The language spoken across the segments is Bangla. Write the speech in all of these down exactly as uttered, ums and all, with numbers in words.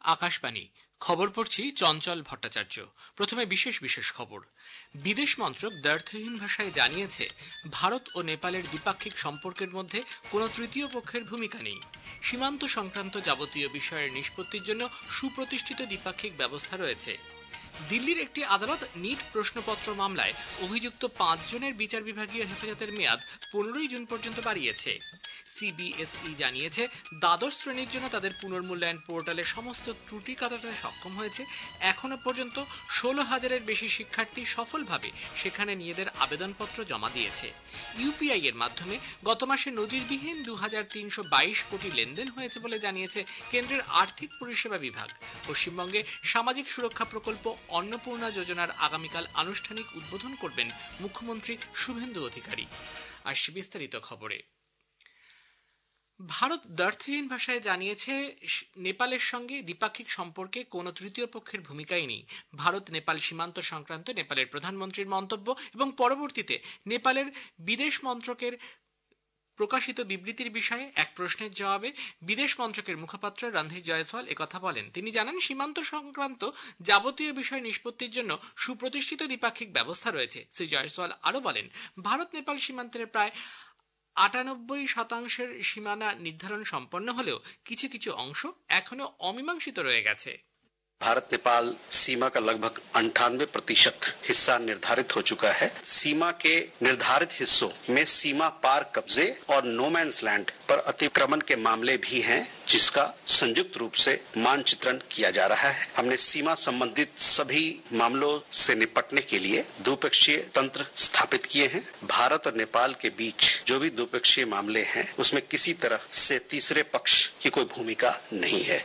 আকাশবাণী খবর পড়ছি চঞ্চল ভট্টাচার্য। প্রথমে বিশেষ বিশেষ খবর। বিদেশ মন্ত্রক দ্ব্যর্থহীন ভাষায় জানিয়েছে, ভারত ও নেপালের দ্বিপাক্ষিক সম্পর্কের মধ্যে কোনো তৃতীয় পক্ষের ভূমিকা নেই। সীমান্ত সংক্রান্ত যাবতীয় বিষয়ের নিষ্পত্তির জন্য সুপ্রতিষ্ঠিত দ্বিপাক্ষিক ব্যবস্থা রয়েছে। দিল্লির একটি আদালত নিট প্রশ্নপত্র মামলায় অভিযুক্ত পাঁচ জনের বিচার বিভাগীয় হেফাজতের মেয়াদ পনেরোই জুন পর্যন্ত বাড়িয়েছে। সিবিএসই জানিয়েছে, দ্বাদশ শ্রেণীর জন্য তাদের পুনর্মূল্যায়ন পোর্টালে সমস্ত ত্রুটি কাটাতে সক্ষম হয়েছে। এখনো পর্যন্ত ষোলো হাজারের বেশি শিক্ষার্থী সফলভাবে সেখানে নিজেদের আবেদনপত্র জমা দিয়েছে। ইউপিআই এর মাধ্যমে গত মাসে নজিরবিহীন দু হাজার তিনশো বাইশ কোটি লেনদেন হয়েছে বলে জানিয়েছে কেন্দ্রের আর্থিক পরিষেবা বিভাগ। পশ্চিমবঙ্গে সামাজিক সুরক্ষা প্রকল্প অন্নপূর্ণা যোজনার আগামীকাল আনুষ্ঠানিক উদ্বোধন করবেন মুখ্যমন্ত্রী শুভেন্দু অধিকারী। আসছে বিস্তারিত খবরে। ভারত দ্ব্যর্থহীন ভাষায় জানিয়েছে, নেপালের সঙ্গে দ্বিপাক্ষিক সম্পর্কে কোনো তৃতীয় পক্ষের ভূমিকাই নেই। ভারত নেপাল সীমান্ত সংক্রান্ত নেপালের প্রধানমন্ত্রীর মন্তব্য এবং পরবর্তীতে নেপালের বিদেশ মন্ত্রকের প্রকাশিত বিবৃতির বিষয়ে এক প্রশ্নের জবাবে বিদেশ মন্ত্রকের মুখপাত্র রণধীর জয়সওয়াল একথা বলেন। তিনি জানান, সীমান্ত সংক্রান্ত যাবতীয় বিষয় নিষ্পত্তির জন্য সুপ্রতিষ্ঠিত দ্বিপাক্ষিক ব্যবস্থা রয়েছে। শ্রী জয়সওয়াল আরো বলেন, ভারত নেপাল সীমান্তের প্রায় আটানব্বই শতাংশের সীমানা নির্ধারণ সম্পন্ন হলেও কিছু কিছু অংশ এখনো অমীমাংসিত রয়ে গেছে। भारत नेपाल सीमा का लगभग अंठानवे प्रतिशत हिस्सा निर्धारित हो चुका है। सीमा के निर्धारित हिस्सों में सीमा पार कब्जे और नो मैंस लैंड पर अतिक्रमण के मामले भी हैं, जिसका संयुक्त रूप से मानचित्रण किया जा रहा है। हमने सीमा संबंधित सभी मामलों से निपटने के लिए द्विपक्षीय तंत्र स्थापित किए हैं। भारत और नेपाल के बीच जो भी द्विपक्षीय मामले हैं, उसमें किसी तरह से तीसरे पक्ष की कोई भूमिका नहीं है।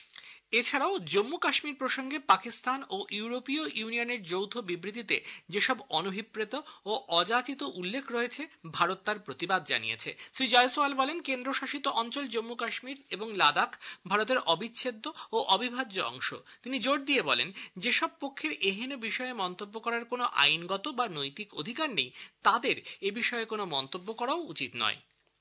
এছাড়াও জম্মু কাশ্মীর প্রসঙ্গে পাকিস্তান ও ইউরোপীয় ইউনিয়নের যৌথ বিবৃতিতে যেসব অনভিপ্রেত ও অযাচিত উল্লেখ রয়েছে, ভারত তার প্রতিবাদ জানিয়েছে। শ্রী জয়সওয়াল বলেন, কেন্দ্রশাসিত অঞ্চল জম্মু কাশ্মীর এবং লাদাখ ভারতের অবিচ্ছেদ্য ও অবিভাজ্য অংশ। তিনি জোর দিয়ে বলেন, যেসব পক্ষের এহেন বিষয়ে মন্তব্য করার কোনো আইনগত বা নৈতিক অধিকার নেই, তাদের এ বিষয়ে কোনো মন্তব্য করাও উচিত নয়।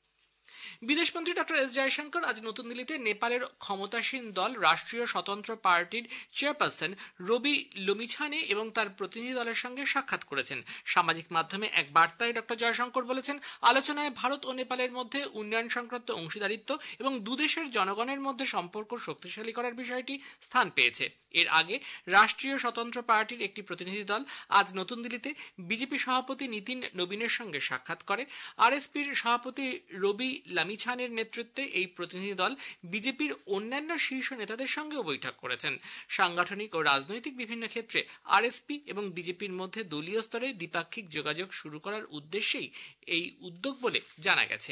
বিদেশমন্ত্রী ডক্টর এস জয়শঙ্কর আজ নতুন দিল্লিতে নেপালের ক্ষমতাসীন দল রাষ্ট্রীয় স্বতন্ত্র পার্টির চেয়ারপারসন রবি লুমিছানে এবং তার প্রতিনিধি দলের সঙ্গে সাক্ষাৎ করেছেন। সামাজিক মাধ্যমে এক বার্তায় ডক্টর জয়শঙ্কর বলেছেন, আলোচনায় ভারত ও নেপালের মধ্যে উন্নয়ন সংক্রান্ত অংশীদারিত্ব এবং দুদেশের জনগণের মধ্যে সম্পর্ক শক্তিশালী করার বিষয়টি স্থান পেয়েছে। এর আগে রাষ্ট্রীয় স্বতন্ত্র পার্টির একটি প্রতিনিধি দল আজ নতুন দিল্লিতে বিজেপি সভাপতি নীতিন নবীনের সঙ্গে সাক্ষাৎ করে। আরএসপির সভাপতি রবি লামিছানের নেতৃত্বে এই প্রতিনিধি দল বিজেপির অন্যান্য শীর্ষ নেতাদের সঙ্গেও বৈঠক করেছেন। সাংগঠনিক ও রাজনৈতিক বিভিন্ন ক্ষেত্রে আরএসপি এবং বিজেপির মধ্যে দলীয় স্তরে দ্বিপাক্ষিক যোগাযোগ শুরু করার উদ্দেশ্যেই এই উদ্যোগ বলে জানা গেছে।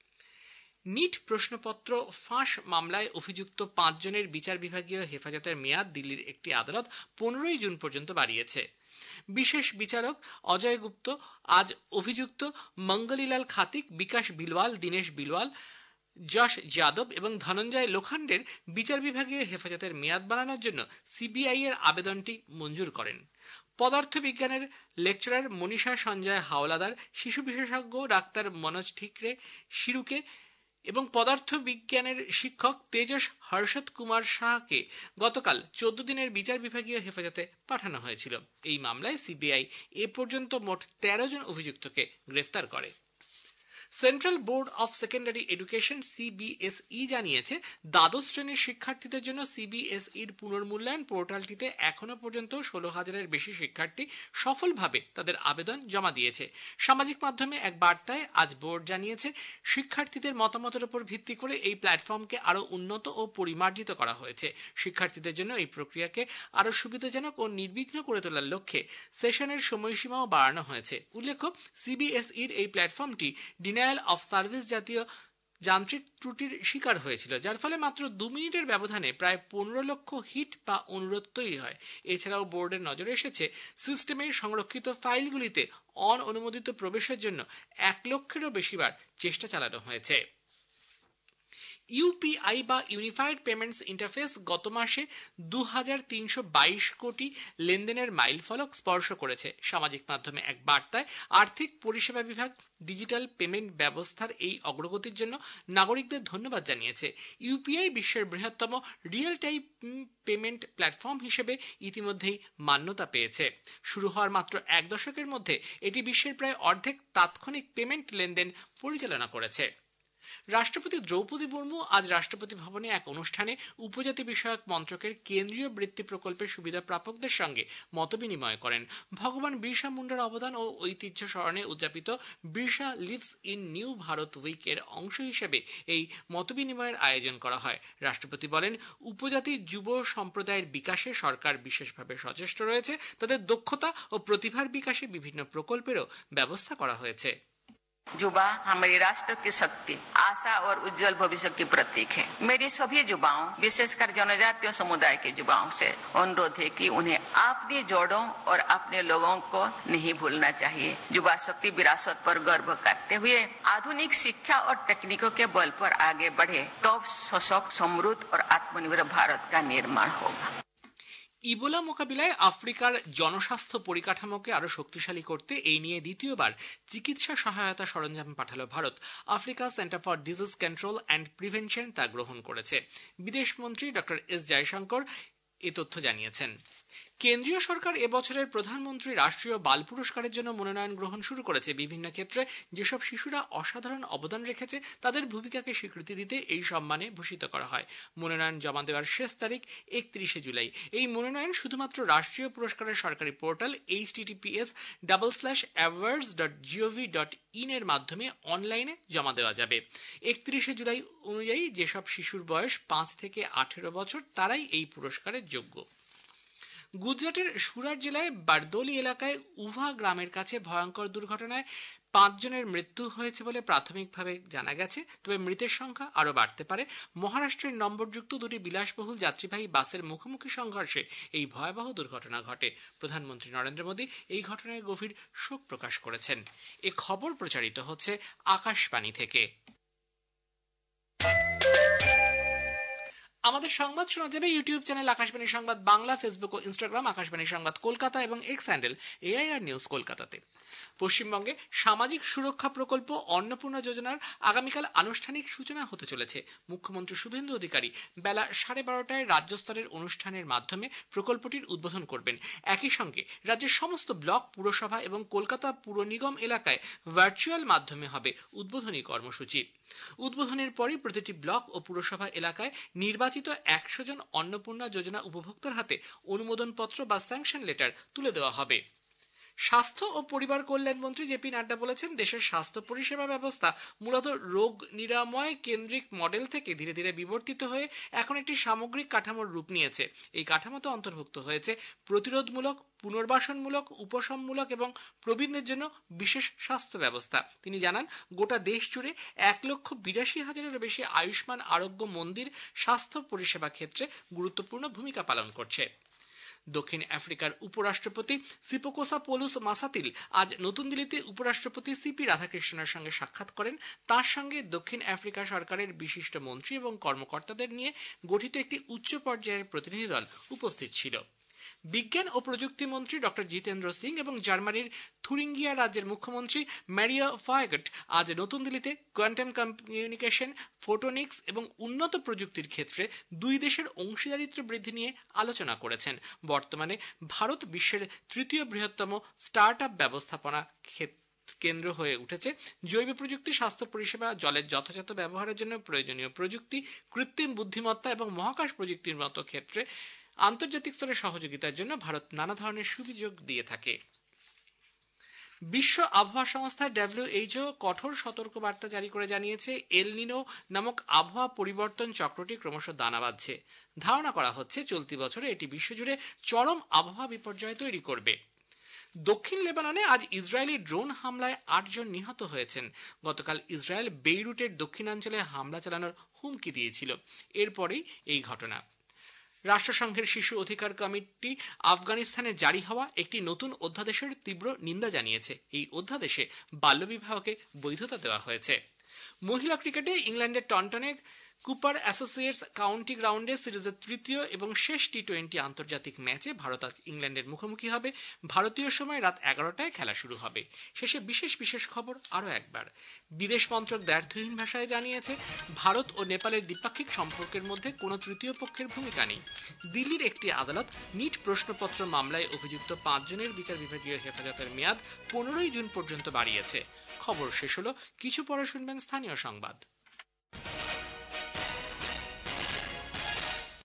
নিট প্রশ্নপত্র ফাঁস মামলায় অভিযুক্ত পাঁচ জনের বিচার বিভাগীয় হেফাজতের মেয়াদ দিল্লির একটি আদালত পনেরোই জুন পর্যন্ত বাড়িয়েছে। বিশেষ বিচারক অজয় গুপ্ত আজ অভিযুক্ত মঙ্গলীলাল খাতিক, বিকাশ বিলওয়াল, দীনেশ বিলওয়াল, যশ যাদব এবং ধনঞ্জয় লোখান্ডের বিচার বিভাগীয় হেফাজতের মেয়াদ বাড়ানোর জন্য সিবিআই এর আবেদনটি মঞ্জুর করেন। পদার্থবিজ্ঞানের লেকচারার মনীষা সঞ্জয় হাওলাদার, শিশু বিশেষজ্ঞ ডাক্তার মনোজ ঠিকরে শিরুকে এবং পদার্থ বিজ্ঞানের শিক্ষক তেজস হর্ষদ কুমার শাহকে গতকাল চোদ্দ দিনের বিচার বিভাগীয় হেফাজতে পাঠানো হয়েছিল। এই মামলায় সিবিআই এ পর্যন্ত মোট তেরো জন অভিযুক্তকে গ্রেফতার করে। Central board of secondary education CBSE জানিয়েছে, দ্বাদশ শ্রেণীর শিক্ষার্থীদের জন্য সিবিএসইর পুনর্মূল্যায়ন পোর্টালটিতে এখনো পর্যন্ত ষোলো হাজারের বেশি শিক্ষার্থী সফলভাবে তাদের আবেদন জমা দিয়েছে। সামাজিক মাধ্যমে এক বার্তায় আজ বোর্ড জানিয়েছে, শিক্ষার্থীদের মতামতের উপর ভিত্তি করে এই প্ল্যাটফর্মকে আরো উন্নত ও পরিমার্জিত করা হয়েছে। শিক্ষার্থীদের জন্য এই প্রক্রিয়াকে আরো সুবিধাজনক ও নির্বিঘ্ন করে তোলার লক্ষ্যে সেশনের সময়সীমাও বাড়ানো হয়েছে। উল্লেখ্য, সিবিএসইর এই প্ল্যাটফর্মটি ডিনায়াল অফ সার্ভিস জাতীয় যান্ত্রিক ত্রুটির শিকার হয়েছিল, যার ফলে মাত্র দু মিনিটের ব্যবধানে প্রায় পনেরো লক্ষ হিট বা অনুরোধ তৈরি হয়। এছাড়াও বোর্ডের নজরে এসেছে, সিস্টেমে সংরক্ষিত ফাইলগুলিতে অননুমোদিত প্রবেশের জন্য এক লক্ষেরও বেশিবার চেষ্টা চালানো হয়েছে। ইউপিআই বা ইউনিফাইড পেমেন্টস ইন্টারফেস গত মাসে দু হাজার তিনশো বাইশ কোটি লেনদেনের মাইলফলক স্পর্শ করেছে। সামাজিক মাধ্যমে এক বার্তায় আর্থিক পরিষেবা বিভাগ ডিজিটাল পেমেন্ট ব্যবস্থার এই অগ্রগতির জন্য নাগরিকদের ধন্যবাদ জানিয়েছে। ইউপিআই বিশ্বের বৃহত্তম রিয়েল টাইম পেমেন্ট প্ল্যাটফর্ম হিসেবে ইতিমধ্যেই মান্যতা পেয়েছে। শুরু হওয়ার মাত্র এক দশকের মধ্যে এটি বিশ্বের প্রায় অর্ধেক তাৎক্ষণিক পেমেন্ট লেনদেন পরিচালনা করেছে। রাষ্ট্রপতি দ্রৌপদী মুর্মু আজ রাষ্ট্রপতি ভবনে এক অনুষ্ঠানে উপজাতি বিষয়ক মন্ত্রকের কেন্দ্রীয় বৃত্তি প্রকল্পের সুবিধা প্রাপকদের সঙ্গে মতবিনিময় করেন। ভগবান বিরসা মুন্ডার অবদান ও ঐতিহ্য স্মরণে উদযাপিত Birsa lives in new Bharat week এর অংশ হিসেবে এই মতবিনিময়ের আয়োজন করা হয়। রাষ্ট্রপতি বলেন, উপজাতি যুব সম্প্রদায়ের বিকাশে সরকার বিশেষভাবে সচেষ্ট রয়েছে। তাদের দক্ষতা ও প্রতিভার বিকাশে বিভিন্ন প্রকল্পেরও ব্যবস্থা করা হয়েছে। युवा हमारे राष्ट्र की शक्ति, आशा और उज्जवल भविष्य की प्रतीक है। मेरी सभी युवाओं, विशेषकर जनजातीय समुदाय के युवाओं से अनुरोध है कि उन्हें अपनी जड़ों और अपने लोगों को नहीं भूलना चाहिए। युवा शक्ति विरासत पर गर्व करते हुए आधुनिक शिक्षा और तकनीकों के बल पर आगे बढ़े, तब सशक्त, समृद्ध और आत्मनिर्भर भारत का निर्माण होगा। ইবোলা মোকাবিলায় আফ্রিকার জনস্বাস্থ্য পরিকাঠামোকে আরো শক্তিশালী করতে এই নিয়ে দ্বিতীয়বার চিকিৎসা সহায়তা সরঞ্জাম পাঠালো Bharat. Africa centre for disease control and prevention তা গ্রহণ করেছে। বিদেশমন্ত্রী ডক্টর এস জয়শঙ্কর এ তথ্য জানিয়েছেন। কেন্দ্রীয় সরকার এবছরের প্রধানমন্ত্রী রাষ্ট্রীয় বাল পুরস্কারের জন্য মনোনয়ন গ্রহণ শুরু করেছে। বিভিন্ন ক্ষেত্রে যেসব শিশুরা অসাধারণ অবদান রেখেছে তাদের ভূমিকাকে স্বীকৃতি দিতে এই সম্মানে ভূষিত করা হয়। মনোনয়ন জমা দেওয়ার শেষ তারিখ একত্রিশে জুলাই। এই মনোনয়ন শুধুমাত্র রাষ্ট্রীয় পুরস্কারের সরকারি portal H T T P S double slash awards dot G O V dot in এর মাধ্যমে অনলাইনে জমা দেওয়া যাবে। একত্রিশে জুলাই অনুযায়ী যেসব শিশুর বয়স পাঁচ থেকে আঠেরো বছর তারাই এই পুরস্কারের যোগ্য। গুজরাটের সুরাট জেলায় বারদোলি এলাকায় উভা গ্রামের কাছে ভয়ঙ্কর দুর্ঘটনায় পাঁচ জনের মৃত্যু হয়েছে বলে প্রাথমিকভাবে জানা গেছে, তবে মৃতের সংখ্যা আরো বাড়তে পারে। মহারাষ্ট্রের নম্বরযুক্ত দুটি বিলাসবহুল যাত্রীবাহী বাসের মুখোমুখি সংঘর্ষে এই ভয়াবহ দুর্ঘটনা ঘটে। প্রধানমন্ত্রী নরেন্দ্র মোদী এই ঘটনায় গভীর শোক প্রকাশ করেছেন। এ খবর প্রচারিত হচ্ছে আকাশবাণী থেকে। আমাদের সংবাদ শোনা যাবে ইউটিউব চ্যানেল আকাশবাণী সংবাদ বাংলা, ফেসবুক ও ইনস্টাগ্রাম আকাশবাণী সংবাদ কলকাতা এবং এক্স হ্যান্ডেল এআইআর নিউজ কলকাতাতে। পশ্চিমবঙ্গে সামাজিক সুরক্ষা প্রকল্প অন্নপূর্ণা যোজনার আগামীকাল আনুষ্ঠানিক সূচনা হতে চলেছে। মুখ্যমন্ত্রী শুভেন্দু অধিকারী বেলা সাড়ে বারোটায় রাজ্য স্তরের অনুষ্ঠানের মাধ্যমে প্রকল্পটির উদ্বোধন করবেন। একই সঙ্গে রাজ্যের সমস্ত ব্লক, পুরসভা এবং কলকাতা পুর নিগম এলাকায় ভার্চুয়াল মাধ্যমে হবে উদ্বোধনী কর্মসূচি। উদ্বোধনের পরই প্রতিটি ব্লক ও পুরসভা এলাকায় নির্বাচিত একশো জন অন্নপূর্ণা যোজনা উপভোক্তার হাতে অনুমোদনপত্র বা স্যাংশন লেটার তুলে দেওয়া হবে। স্বাস্থ্য ও পরিবার কল্যাণ মন্ত্রী জেপি নাড্ডা বলেছেন, দেশের স্বাস্থ্য পরিষেবা ব্যবস্থা মূলত রোগ নিরাময় কেন্দ্রিক মডেল থেকে ধীরে ধীরে বিবর্তিত হয়ে এখন একটি সামগ্রিক কাঠামোর রূপ নিয়েছে। এই কাঠামোতে অন্তর্ভুক্ত হয়েছে প্রতিরোধমূলক, পুনর্বাসনমূলক, উপশমমূলক এবং প্রবীণদের জন্য বিশেষ স্বাস্থ্য ব্যবস্থা। তিনি জানান, গোটা দেশ জুড়ে এক লক্ষ বিরাশি হাজারেরও বেশি আয়ুষ্মান আরোগ্য মন্দির স্বাস্থ্য পরিষেবা ক্ষেত্রে গুরুত্বপূর্ণ ভূমিকা পালন করছে। দক্ষিণ আফ্রিকার উপরাষ্ট্রপতি সিপোকোসা পৌলুস মাসাতিল আজ নতুন দিল্লিতে উপরাষ্ট্রপতি সিপি রাধাকৃষ্ণনের সঙ্গে সাক্ষাৎ করেন। তার সঙ্গে দক্ষিণ আফ্রিকা সরকারের বিশিষ্ট মন্ত্রী এবং কর্মকর্তাদের নিয়ে গঠিত একটি উচ্চ পর্যায়ের প্রতিনিধি দল উপস্থিত ছিল। বিজ্ঞান ও প্রযুক্তি মন্ত্রী ডক্টর জিতেন্দ্র সিং এবং জার্মানির থুরিঙ্গিয়া রাজ্যের মুখ্যমন্ত্রী ম্যারিয়া ফায়াগট আজ নতুন দিল্লিতে কোয়ান্টাম কমিউনিকেশন, ফোটোনিক্স এবং উন্নত প্রযুক্তির ক্ষেত্রে দুই দেশের অংশীদারিত্ব বৃদ্ধি নিয়ে আলোচনা করেছেন। বর্তমানে ভারত বিশ্বের তৃতীয় বৃহত্তম স্টার্ট আপ ব্যবস্থাপনা কেন্দ্র হয়ে উঠেছে। জৈব প্রযুক্তি, স্বাস্থ্য পরিষেবা, জলের যথাযথ ব্যবহারের জন্য প্রয়োজনীয় প্রযুক্তি, কৃত্রিম বুদ্ধিমত্তা এবং মহাকাশ প্রযুক্তির মতো ক্ষেত্রে আন্তর্জাতিক স্তরে সহযোগিতার জন্য ভারত নানা ধরনের সুযোগ দিয়ে থাকে। বিশ্ব আবহাওয়া সংস্থা ডব্লিউএইচও কঠোর সতর্কবার্তা জারি করে জানিয়েছে, এল নিনো নামক আবহাওয়া পরিবর্তন চক্রটি ক্রমশ দানা বাঁধছে। ধারণা করা হচ্ছে চলতি বছরে এটি বিশ্বজুড়ে চরম আবহাওয়া বিপর্যয় তৈরি করবে। দক্ষিণ লেবাননে আজ ইসরায়েলি ড্রোন হামলায় আট জন নিহত হয়েছেন। গতকাল ইসরায়েল বেইরুটের দক্ষিণাঞ্চলে হামলা চালানোর হুমকি দিয়েছিল। এরপরেই এই ঘটনা। রাষ্ট্রসংঘের শিশু অধিকার কমিটি আফগানিস্তানে জারি হওয়া একটি নতুন অধ্যাদেশের তীব্র নিন্দা জানিয়েছে। এই অধ্যাদেশে বাল্যবিবাহকে বৈধতা দেওয়া হয়েছে। মহিলা ক্রিকেটে ইংল্যান্ডের টন্টনে কুপার অ্যাসোসিয়েটস কাউন্টি গ্রাউন্ডে সিরিজের তৃতীয় এবং শেষ টি টোয়েন্টি আন্তর্জাতিক ম্যাচে ভারত আজ ইংল্যান্ডের মুখোমুখি হবে। ভারতীয় সময় রাত এগারোটায় খেলা শুরু হবে। শেষে বিশেষ বিশেষ খবর আরো একবার। বিদেশ মন্ত্রক দ্ব্যর্থহীন ভাষায় জানিয়েছে, ভারত ও নেপালের দ্বিপাক্ষিক সম্পর্কের মধ্যে কোনো তৃতীয় পক্ষের ভূমিকা নেই। দিল্লির একটি আদালত নিট প্রশ্নপত্র মামলায় অভিযুক্ত পাঁচজনের বিচার বিভাগীয় হেফাজতের মেয়াদ পনেরোই জুন পর্যন্ত বাড়িয়েছে। খবর শেষ হলো, কিছু পরে শুনবেন স্থানীয় সংবাদ।